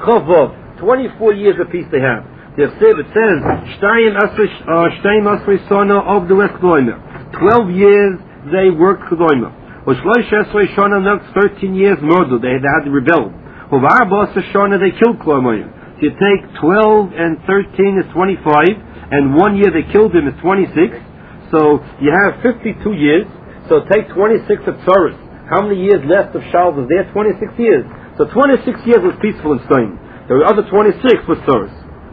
Chavov, 24 years apiece they have. It says, Shtayim Asri Sona of the West Kloimer. 12 years they worked Kloimer. Ushloish Esrei Shona, next 13 years murder, they had to rebel. Uvar Bosa Shona, they killed Kloimer. So you take 12 and 13 is 25, and 1 year they killed him is 26. So you have 52 years. So take 26 of Tzoros. How many years left of Shaul was there? 26 years. So 26 years was peaceful in Stein. The other 26 was Tzoros.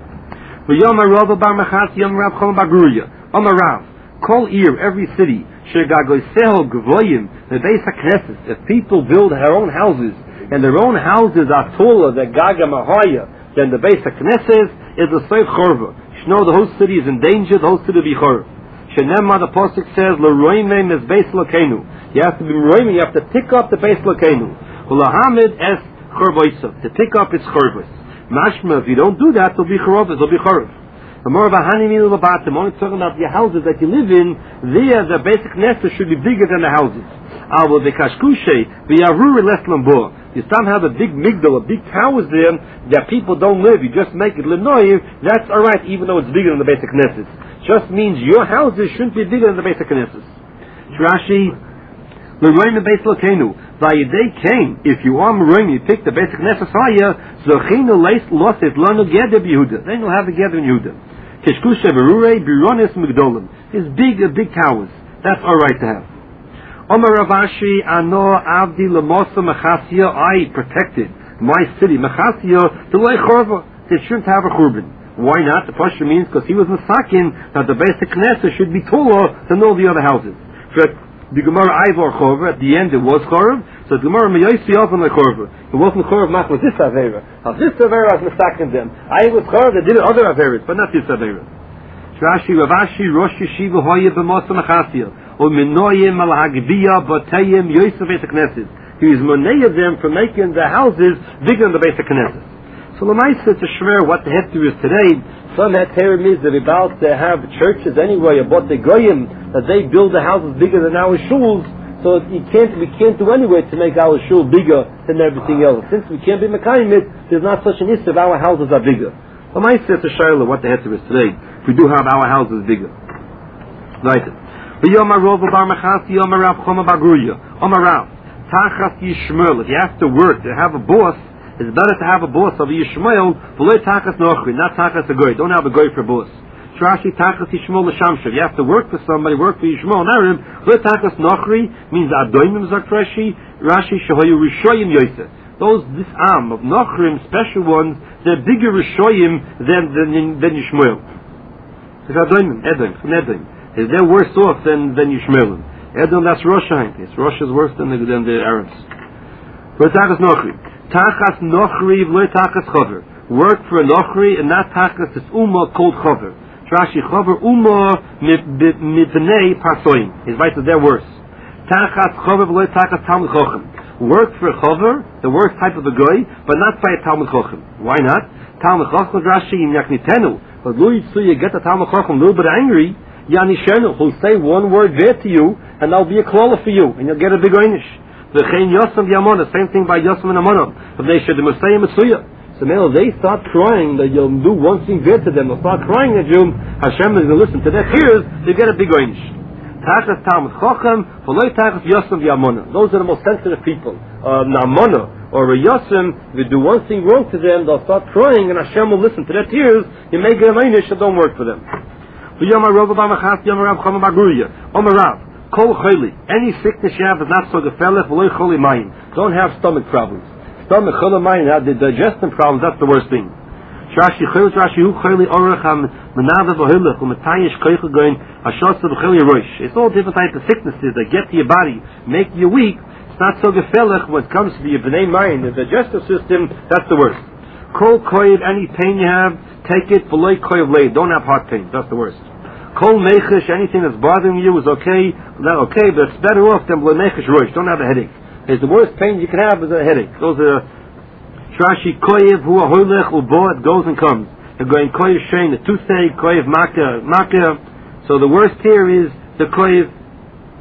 V'yom Rav bar Machas Yom Rav Chol bar Gruya. Amar Rav, Kol Ir, every city, Shegagoisel Gvoyim, the Beis HaKnesses, if people build their own houses, and their own houses are taller than Gaga Mahaya, then the Beis HaKnesses is a Seif Chorva. You know the whole city is in danger, the whole city will be Chorv. Shenemma, the Pasuk says, L'roimem es Beis Lokenu. You have to be roimem, you have to pick up the Beis Lokenu. Ulahamid es Chorvoisa, to pick up its Chorvos. Mashma, if you don't do that, it'll be Chorvos, it'll be Chorv. The more of a honeymeal about them, only talking about the houses that you live in, there the basic nest should be bigger than the houses. Avo the kashkushe, the yaruri less lambor. You somehow have a big migdal, a big towers there that people don't live. You just make it linoir. That's all right, even though it's bigger than the basic nesses. Just means your houses shouldn't be bigger than the basic nesses. Rashi, l'roim the base lokenu. Vayidei came. If you are roim, you pick the basic nesses higher. Zochinu leis losit lanu geder b'Yehuda. Then you'll have the gather in Yehuda. Kishkushe berurei bironis migdolim. His big towers. That's all right to have. Omar Ravashi, Ano Avdi Lamosa Mechasya, I protected my city, Mechasya, to lay Chorva. It shouldn't have a Churban. Why not? The Pasha means because he was Masakin that the basic Knesset should be taller than all the other houses. For the Gemara Ivor Chorva, at the end it was Chorv, so the Gemara Meyosi often like Chorva. It wasn't Chorv, not with this Avera. Now this Avera was Masakin them. I was Chorv, they did other Averas, but not this Avera. Rashi, Ravashi, Rosh Yeshiva, Hoya, B'mosa Mechasya. He was money of them for making the houses bigger than the basic Knesset. So Lamaisa to Shmer, what the Heter is today, some Heterim is that about to have churches anyway, about the Goyim, that they build the houses bigger than our shuls, so we can't do anyway to make our shul bigger than everything else. Since we can't be Mekayim it, there's not such an issue if our houses are bigger. Lamaisa to Shmer, what the Heter is today, if we do have our houses bigger. Right. V'yomar Rov bar Machas Yomar Rav Choma bar Gruya. Omar Rav, Tachas Yishmael. If you have to work, to have a boss, it's better to have a boss of Yishmael. V'loy Tachas Nochri, not Tachas a goy. Don't have a goy for boss. Shrashi Tachas Yishmael l'Shamshav. You have to work for somebody, work for Yishmael. Narim. V'loy Tachas Nochri means Adoimim Zakrashi. Rashi Shahoyu Rishoyim Yosef. Those this of Nochrim, special ones, they're bigger Rishoyim than Yishmael. It's Adoimim, Edom, from Edom. They're worse off than Yishmaelim. Edom, that's Rosh Hashanah. Rosh is worse than the Arabs. Tachas Nochri. Tachas Nochri v'lo Tachas Chover. Work for a Nochri and not Tachas is Uma called Chover. Rashi Chover Uma mipnei Parsoim. His right that they're worse. Tachas Chover v'lo Tachas Talmud Chochem. Work for a Chover, the worst type of a guy, but not by a Talmud Chochem. Why not? Talmud Chochem Rashi im Yaknitenu. But Lu Yitzu, you get the Talmud Chochem a little bit angry. Yani Shenu, who'll say one word there to you, and that'll be a klala for you, and you'll get a big einish. V'chein Yosem v'Yamona, same thing by Yosem and Amona. If they should, the Messiah Metsuya. So now they start crying, that you'll do one thing there to them, they'll start crying at you, Hashem is going to listen to their tears, you get a big einish. Tachas Talmud Chochem, v'loi Tachas Yosem v'Yamona. Those are the most sensitive people. Namona, or a Yosem, if you do one thing wrong to them, they'll start crying, and Hashem will listen to their tears, you may get an einish, so don't work for them. Yomar Rav bar Machas Yomar Rav Choma bar Gruya. Omar Rav, Kol Choli. Any sickness you have is not so gefelech, v'loy choli mayim. Don't have stomach problems. Stomach choli mayim, the digestion problems, that's the worst thing. Rashi Choli, Rashi Hu Choli Orach Ham Menava V'Hilach U'Metayish Koicha Goin Hashasa V'Choli Rosh. It's all different types of sicknesses that get to your body, make you weak. It's not so gefelech when it comes to the b'nei mayim, the digestive system, that's the worst. Kol Koiv, any pain you have, take it, v'loy Koiv Leid. Don't have heart pain, that's the worst. Kol mechish, anything that's bothering you is okay, not okay, but it's better off than b'lo mechish roish. Don't have a headache. It's the worst pain you can have is a headache. Those are Shrashi koyev hu ahoylech ubo, it goes and comes. You're going koyev shein, the toothache, koyev maka. So the worst here is the koyev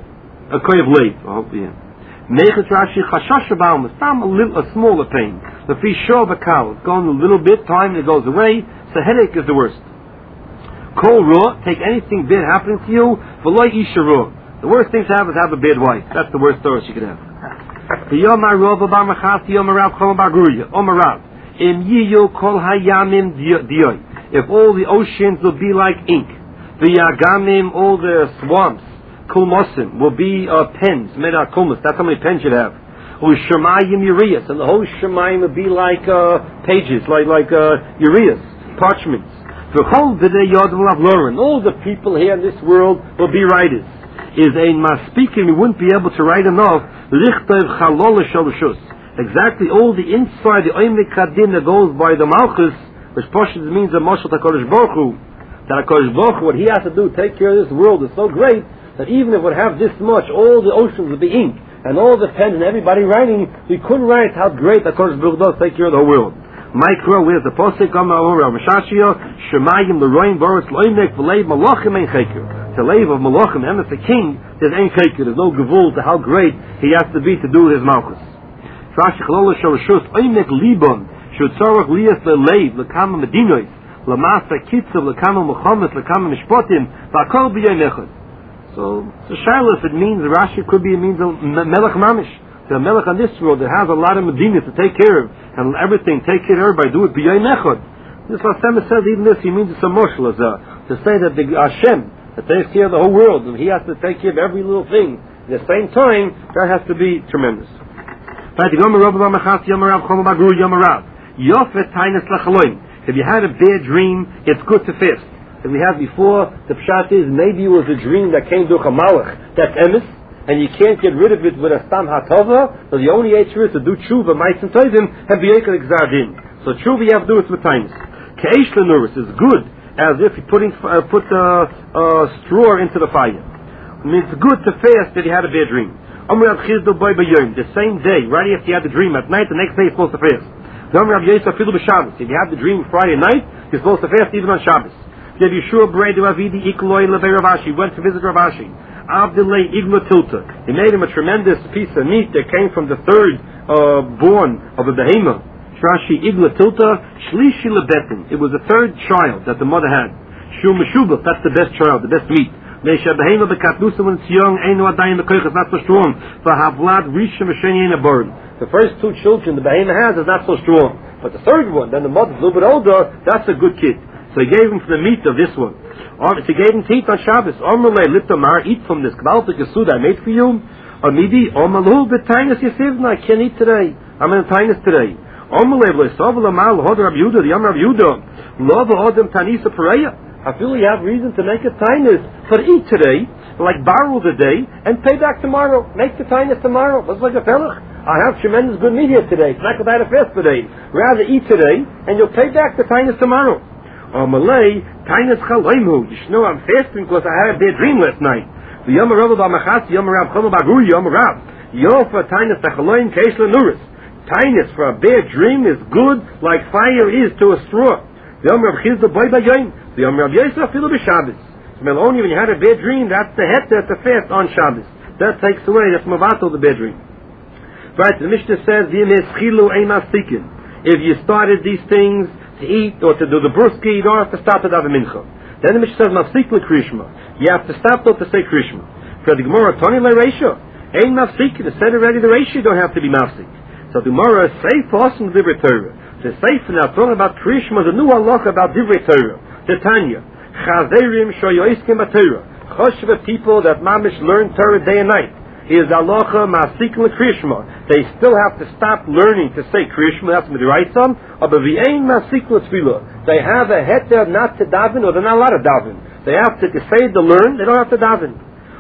late. I hope yeah. Mechish Rashi chashash baum, a smaller pain. The fish show of a cow. It's going a little bit, time it goes away. So headache is the worst. Kol raw, take anything bad happening to you. V'loy isha raw. The worst thing to have is have a bad wife. That's the worst story you could have. V'yomar rav bar machas yomar rav chol bar guruya. Omar rav. Im yiyu kol hayamim diyoy. If all the oceans will be like ink. V'yagamim, all the swamps, kulmosim, will be pens made out of kulmos. That's how many pens you'd have. U'shamayim urias, and the whole shamayim will be like pages, like urias, parchments. V'chol v'dei yod v'lav loren. All the people here in this world will be writers. Is ein maspikim, we wouldn't be able to write enough. Lichtov chalol shalshus. Exactly all the inside, the oimik kadin that goes by the malchus, which Pashas means the Moshe HaKadosh Baruch Hu, that HaKadosh Baruch Hu, what he has to do, take care of this world, is so great, that even if it would have this much, all the oceans would be ink, and all the pens and everybody writing, we couldn't write how great HaKadosh Baruch Hu does take care of the whole world. Micro, where's the Posek, Mashashia, Shemayim, Leroyim, Boris, Loimek, V'leiv, Malachim, Ein Cheker. The leiv of Malachim, and as a king, there's Ein Cheker, there's no gevul to how great he has to be to do his malchus. Rashi Chalol Shorashus, Oimek Libon, should tzarach liyas leleiv lekama medinois lamasa kitzav lekama mechamas lekama mishpotim v'akol b'yom echad. So shaila, if it means Rashi, could be, it means a melech mamish, the melech on this world that has a lot of medinas to take care of and everything, take care of everybody, do it b'yom echad. This Hashem says even this, he means it's a moshel, to say that the Hashem that takes care of the whole world, and he has to take care of every little thing. At the same time, that has to be tremendous. If you had a bad dream, it's good to fast. As we had before, the pshat is maybe it was a dream that came durch a malach, that's emes, and you can't get rid of it with a stam hatova, so the only answer is to do tshuva, mites and toivim, and be ekel exardin. So tshuva you have to do it with times. Ke'esh lenuris is good, as if you put straw into the fire. I mean, it's good to fast if you had a bad dream. The same day, right after you had the dream at night, the next day you're supposed to fast. If you have the dream Friday night, you're supposed to fast even on Shabbos. He went to visit Rav Ashi. He made him a tremendous piece of meat that came from the third born of a behemoth. It was the third child that the mother had. That's the best child, the best meat. When it's young, it's not so strong. The first two children the behemoth has is not so strong. But the third one, then the mother's a little bit older, that's a good kid. So he gave him from the meat of this one. So he gave him to eat on Shabbos. Eat from this Kbaltik Yesud I made for you. I can't eat today. I'm in a tinus today. I feel you have reason to make a tinus for eat today, like borrow the day, and pay back tomorrow. Make the tinus tomorrow. That's like a felach. I have tremendous good meat here today. It's not because I had a fast today. Rather eat today, and you'll pay back the tinus tomorrow. Malay, tinus chaloimu. You should know I'm fasting because I had a bad dream last night. The Yom Rav B'Machas, Yom Rav Chol Baguri, Yom Rav. Yofa tinus chaloim keish lenuris. Tinus for a bad dream is good like fire is to a straw. The Yom Rav Chizda Boy Bayoim. The Yom Rav Yosef Filu B'Shabbos. So only when you had a bad dream, that's the heter to fast on Shabbos. That takes away, that's mavato the bad dream. Right, the Mishnah says, if you started these things to eat or to do the bruski, you don't have to stop at Ava Mincha. Then the Mishnah says, Mafsik l'Krishma. You have to stop though to say Krishma. For the Gemara, Toni l'Reisha. Ein Mafsik, it said already the Reisha don't have to be Mafsik. So the Gemara, Seif Osam Divrei Torah. The Seif now talking about Krishma, the new halacha about Divrei Torah. The Tanya. Chazerim shoyoiskim b'Torah. Choshva people that mamish learn Torah day and night. Is halacha ma'asik l'Krishma. They still have to stop learning to say Krishma. That's midiraisam. But v'ein ma'asik l'Tfilah. They have a heter not to daven, or they're not allowed to daven. They have to say to learn. They don't have to daven.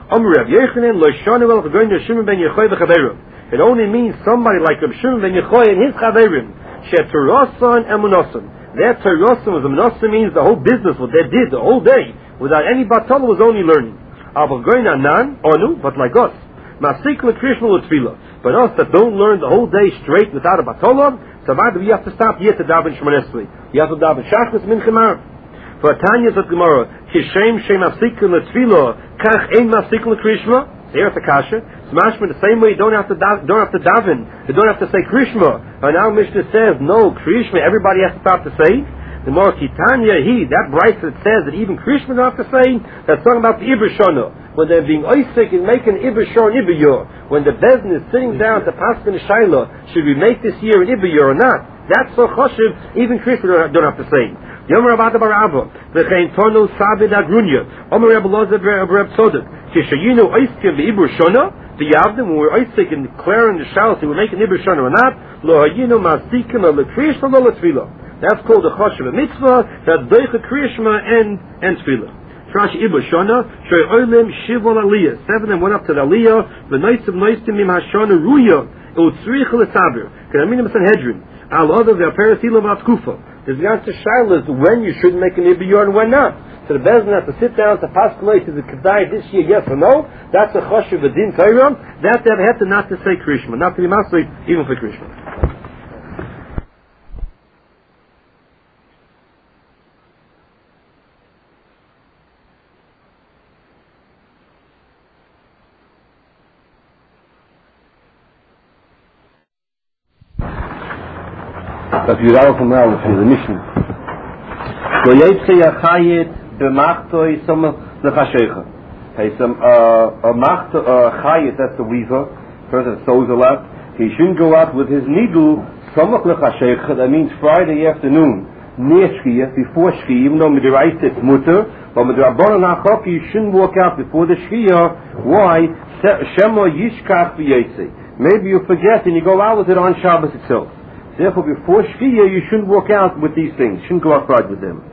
It only means somebody like Rav Shimon ben Yochai and his chaverim. She'turasan emunasan. That turasan was emunasan means the whole business, what they did the whole day, without any batala, was only learning. But like us. Masik l'Krishma l'Tfilah. But us that don't learn the whole day straight without a batolah, so we have to stop yet to daven Shmoneh Esrei. You have to daven Shachris Mincha Marav. For Tanya said Gemara, Kishem Shem Masik l'Tfilah, Kach Ein Masik l'Krishma. There's a kasha. Smashma the same way you don't have to daven. You don't have to say Krishma. And now Mishnah says no Krishma. Everybody has to stop to say. The more Kitanya that bright that says that even Krishma don't have to say. That's talking about the Ibrishana. When they're being oisik and making Ibrishon Ibriyor. When the bezin is sitting down to Paskin Shaila, should we make this year an Ibriyor or not? That's so choshev. Even Krishma don't have to say. Yomer Abada Barava, V'chein Tonu Sabid Agrunya, Omer Reb Lozer Reb Tzodek, Kishayinu Oiskim V'Ibur Shona, V'Yavdim, when we're Oisik and declaring the Shalos, we're making Ibur Shona or not, Lo Hayinu Masikim Lo Krishma Lo L'Tfila. That's called the Choshev Mitzvah, that Doicha Krishma and Tfila. Trash Ibur Shona, Shoy Oilim Shivol Aliyah, 7 and went up to the Aliyah, V'Noisim Noistim Im Hashona Ruya, Utzrich L'Sabir, K'Aminim Sanhedrin, Al Other V'Aperes Ilam Atkufa. There's the answer Shiloh is when you should make an Ibriyor and when not. So the Bezin has to sit down to pass Kalei to the Kedai this year, yes or no. That's a Choshev Adin Torah. That they have to not to say Krishma, not to be Masli, even for Krishma. If you are from now, which is the mission. So Yetze Yachayit b'machtoi some lechashecha. Okay, some chayit, that's the weaver, person that sews a lot. He shouldn't go out with his needle samach lechashecha. That means Friday afternoon near Shkia, before Shkia. Even though midiraisa it's mutter, but midrabanan hachok you shouldn't walk out before the Shkia. Why? Shemo yishkach v'yetze. Maybe you forget and you go out with it on Shabbos itself. Therefore, before Shkia, you shouldn't walk out with these things. You shouldn't go outside with them.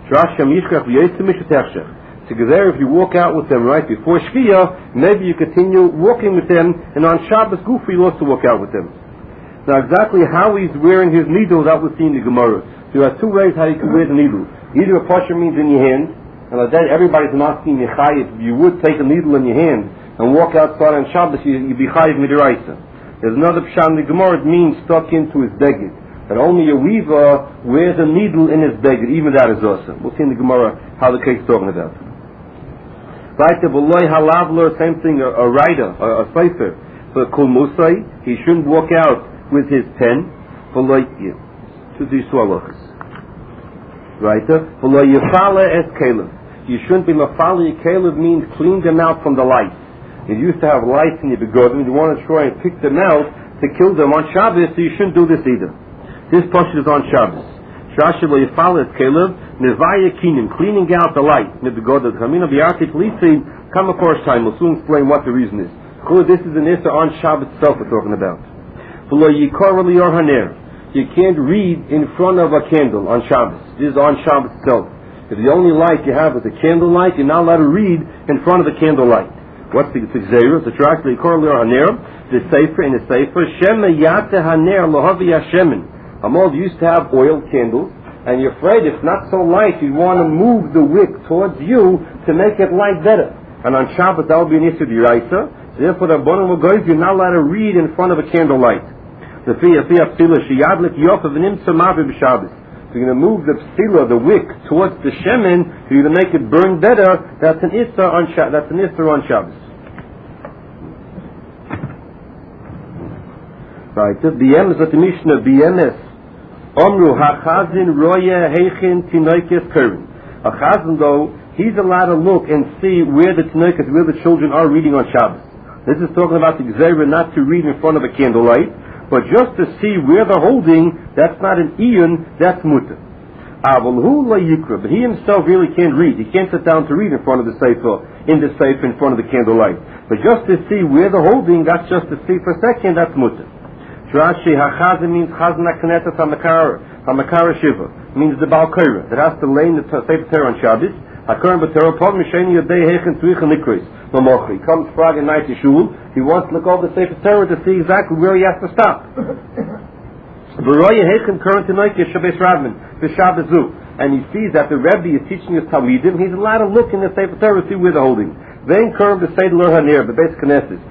Together, if you walk out with them right before Shkia, maybe you continue walking with them, and on Shabbos Gufa, you also walk out with them. Now, exactly how he's wearing his needle, that was seen in the Gemara. There are two ways how you can wear the needle. Either a pasha means in your hand, and then everybody's not seeing your chayit. You would take a needle in your hand and walk outside on Shabbos, you'd be chayit midiraisa. There's another pshat in the Gemara, it means stuck into his beged. That only a weaver wears a needle in his beged, even that is awesome. We'll see in the Gemara how the case is talking about. Right, the V'loi halavler, same thing, a writer, a sefer. For kol musay, he shouldn't walk out with his pen. V'loi, to these swallows. Right, v'loi yefala es kelev. You shouldn't be mafala, kelev means clean them out from the light. You used to have lights in your begotten, you want to try and pick them out to kill them on Shabbos, so you shouldn't do this either. This portion is on Shabbos. Shashi lo yifal es kelev, nevaya kinim, cleaning out the light. Nebegodet chamina b'yartik lisi, come a course time, we'll soon explain what the reason is. This is an issue on Shabbos itself we're talking about. V'lo yikor lior haner, you can't read in front of a candle on Shabbos. This is on Shabbos itself. If the only light you have is a candle light, you're not allowed to read in front of the candle light. What's the Xerah? The Tractate Korler Haner, the Sefer in the Sefer, Shema Yate Haner Lohavi Hashemin. Amol used to have oil candles, and you're afraid it's not so light, you want to move the wick towards you to make it light better. And on Shabbat that will be an issue of Yiraisa. Therefore the Bonim will go, you're not allowed to read in front of a candle light. The Fiyah Psila Shiyadlik Yofav and Imsa Mavi B'Shabbos. So you're going to move the psila, the wick, towards the shemen, so you're going to make it burn better. That's an issur on Shabbos. That's an issur on Shabbos. Right. The BM is what the Mishnah BMS. Omru hachazin roya heichin tinoikes kurin. A chazan though, he's allowed to look and see where the tinoikes, where the children are reading on Shabbos. This is talking about the Gzeira not to read in front of a candlelight, but just to see where they're holding. That's not an iyun, that's mutter. But he himself really can't read. He can't sit down to read in front of the sefer, in front of the candlelight. But just to see where they're holding, that's just to see for a second, that's mutter. Rashi hachazin means chazan haknetas hamakara shiva, means the balkira that has to lay in the sefer Torah on Shabbos. Hakarim b'Torah pov misheni yodei heichen tuichan nikris. He comes Friday night to shul. He wants to look over the sefer Torah to see exactly where he has to stop. And he sees that the Rebbe is teaching his Talmidim. He's allowed to look in the sefer Torah to see where they're holding. Then Kurm the Seder Lo Hanir, the base Knesset.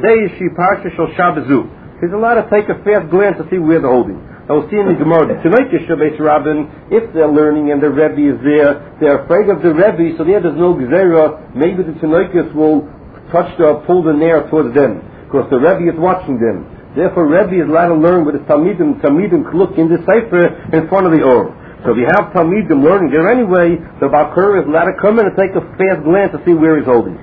He's allowed to take a fast glance to see where they're holding. Now we'll see in the Gemara, if they're learning and the Rebbe is there, they're afraid of the Rebbe, so there's no Gzera. Maybe the Tinoikis will touch or pull the nair towards them, because the Rebbe is watching them. Therefore, Rebbe is allowed to learn with his Talmidim. Talmidim can look in the Sefer in front of the Or. So if you have Talmidim learning there anyway, the Bakur is allowed to come in and take a fast glance to see where he's holding.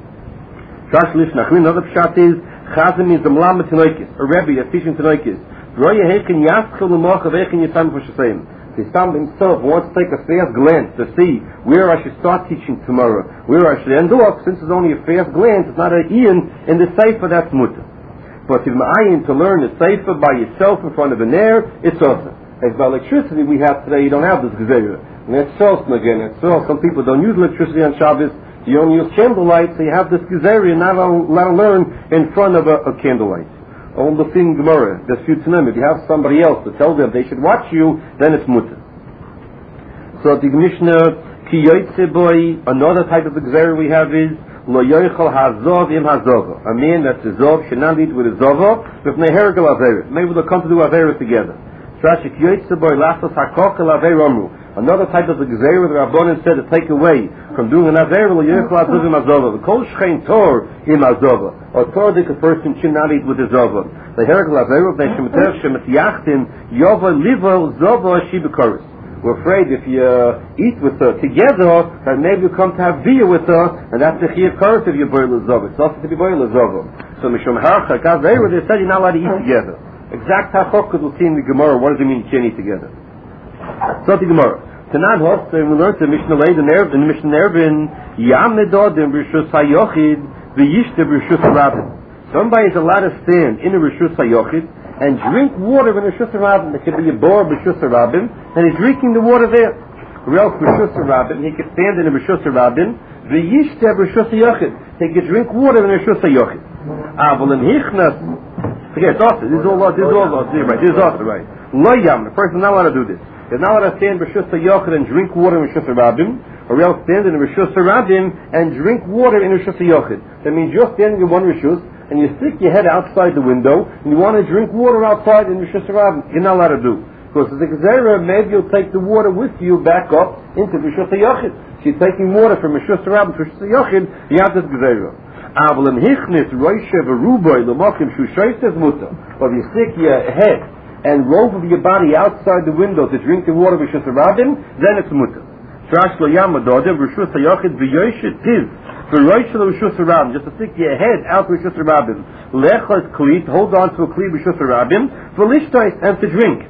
Another pshat is, Chazim is the Melamed Tanoikis, a Rebbe is teaching Tanoikis. Roya Hechen Yaschel L'Mochav Hechen Yisam V'Shasayim. The Yisam himself wants to take a fast glance to see where I should start teaching tomorrow, where I should end off. Since it's only a fast glance, it's not an Ian in the Sefer, that's mutter. But if Ma'ayin to learn the Sefer by yourself in front of an air, it's awesome. As by electricity we have today, you don't have this Gezerah. And that's Solston again. That's all. Some people don't use electricity on Shabbos. You only use candlelight, so you have this Gezerah and not allowed to learn in front of a candlelight. All the thing Gemara, there's few to them. If you have somebody else to tell them they should watch you, then it's mutter. So the Mishnah, Ki Yoytze Boy, another type of Gezerah we have is, Lo yoichal hazov im hazova. A man that's a zov should not eat with a zova, with nehergel averis. Maybe they'll come to do averis together. Strashik yoitzaboy lasos hakokel aver omru. Another type of the gezerah the Rabbanan said to take away from doing an aver, lo yoichal hazov im hazova. The kol shchein tor im hazova. Or tor dik a person should not eat with a zova. The hergel aver of the shemeter shemet yachtin yova livo zova shibikoris. We're afraid if you eat with her together, that maybe you come to have beer with her, and that's the chiyuv kares if you boil a zova. It's also to be boil a zova. So mishum harcha kazeira, they said you're not allowed to eat together. Exact hachok we'll see in the Gemara. What does it mean you can't eat together? So the Gemara. Tanad host, we learned the Mishnah Leid and the Mishnah Nervin Yamedodim b'rishus hayochid v'yishte b'rishus rabin. Somebody is allowed to stand in a rishus hayochid and drink water in a Rishus Rabbin. There could be a bar of Rishus Rabbin, and he's drinking the water there. Or else Rishus Rabbin, he could stand in a Rishus Rabbin, v'yishte Rishus Yochid. He could drink water in a Rishus Yochid. But in Hichnas, forget, it's also, this is all right, this is also right. Lo yam, the person is not allowed to do this. He's not allowed to stand in Rishus Yochid and drink water in Rishus Rabbin, or else stand in a Rishus Rabbin and drink water in a Rishus Yochid. That means you're standing in one Rishus, and you stick your head outside the window, and you want to drink water outside in Rishus Rabbin. You're not allowed to do. Because as a Gezerah, maybe you'll take the water with you back up into Rishus Yochid. So you're taking water from Rishus Rabbin to Rishus Yochid, you have this Gezerah. But if you stick your head and rope of your body outside the window to drink the water of Rishus Rabbin, then it's mutter. Just to stick your head out to Rishus Rabbin. Lechos kli, hold on to a kli Rishus Rabbin, for lishtais, and to drink.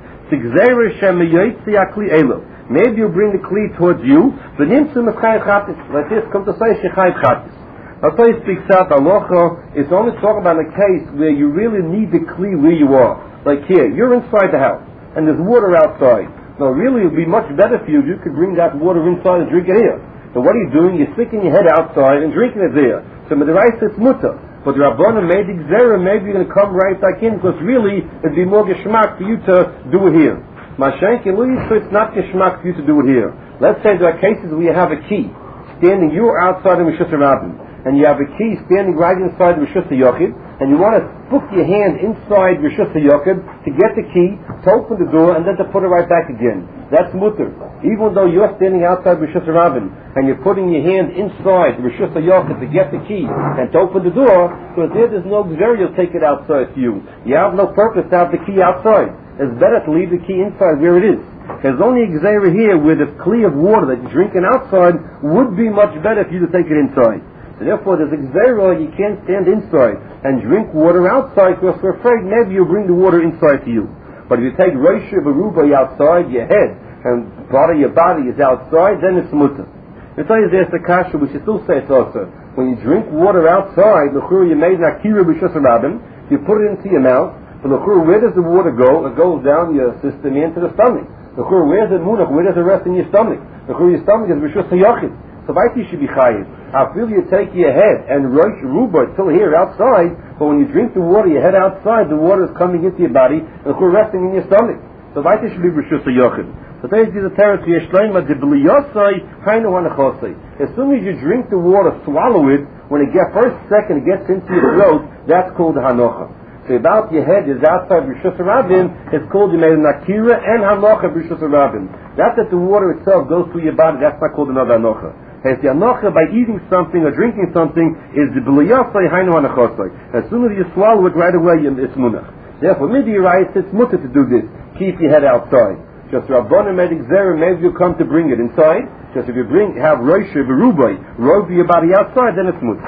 Maybe you bring the kli towards you, like this, come to say shechayv chatis. Now, Torah speaks out, halacha, it's only talking about a case where you really need the kli where you are. Like here, you're inside the house, and there's water outside. Now, really, it would be much better for you if you could bring that water inside and drink it here. So what are you doing? You're sticking your head outside and drinking it there. So Midaraisa it's mutter. But the Rabbanan made the Gzera, maybe you're going to come right back in, because really, it'd be more geschmack for you to do it here. Mashenki Louis, so it's not geschmack for you to do it here. Let's say there are cases where you have a key, standing, you're outside of Rishus Rabbin, and you have a key standing right inside Rishus Yochid, and you want to put your hand inside Rishus Yochid to get the key, to open the door, and then to put it right back again. That's mutter. Even though you're standing outside Rishus Rabbin, and you're putting your hand inside Rishus Yochid to get the key, and to open the door, because there's no Gzera, you'll take it outside to you. You have no purpose to have the key outside. It's better to leave the key inside where it is. There's only a Gzera here where the kli of water that you're drinking outside would be much better for you to take it inside. So therefore, there's a Gzera, you can't stand inside and drink water outside, because we're afraid maybe you'll bring the water inside to you. But if you take Rosh Baruba outside, your head, and part of your body is outside, then it's mutter. The tell you there's the kasha, we should still say it's also. When you drink water outside, l'chura you made an akira b'shus rabim, you put it into your mouth, but l'chura, where does the water go? It goes down your system into the stomach. L'chura, where's the munach? Where does it rest in your stomach? L'chura, your stomach is b'shus hayachid. So you should be chayiv. I feel you take your head and Rosh Ruba till here outside, but when you drink the water, your head outside, the water is coming into your body, and it's resting in your stomach. So you should be b'shus hayachid. So there is a territory, as soon as you drink the water, swallow it, when it gets first second, it gets into your throat, that's called hanocha. So about your head is outside Rishus Rabbin, it's called you made an akira and hanocha Rishus Rabbin. That the water itself goes through your body, that's not called another hanocha. As the anocha by eating something or drinking something is the b'liyasai hainu anachosai. As soon as you swallow it right away, it's munach. Therefore, midi writes it's mutter to do this. Keep your head outside. Just Rabbanim made exer, maybe you come to bring it inside. Just if you have roisha v'rubai, roll your body outside, then it's mutter.